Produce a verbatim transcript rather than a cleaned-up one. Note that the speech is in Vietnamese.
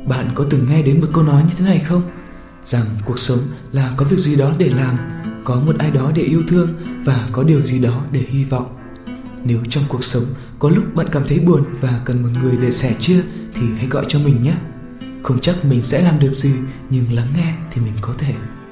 Bạn có từng nghe đến một câu nói như thế này không? Rằng cuộc sống là có việc gì đó để làm, có một ai đó để yêu thương và có điều gì đó để hy vọng. Nếu trong cuộc sống có lúc bạn cảm thấy buồn và cần một người để sẻ chia thì hãy gọi cho mình nhé. Không chắc mình sẽ làm được gì, nhưng lắng nghe thì mình có thể.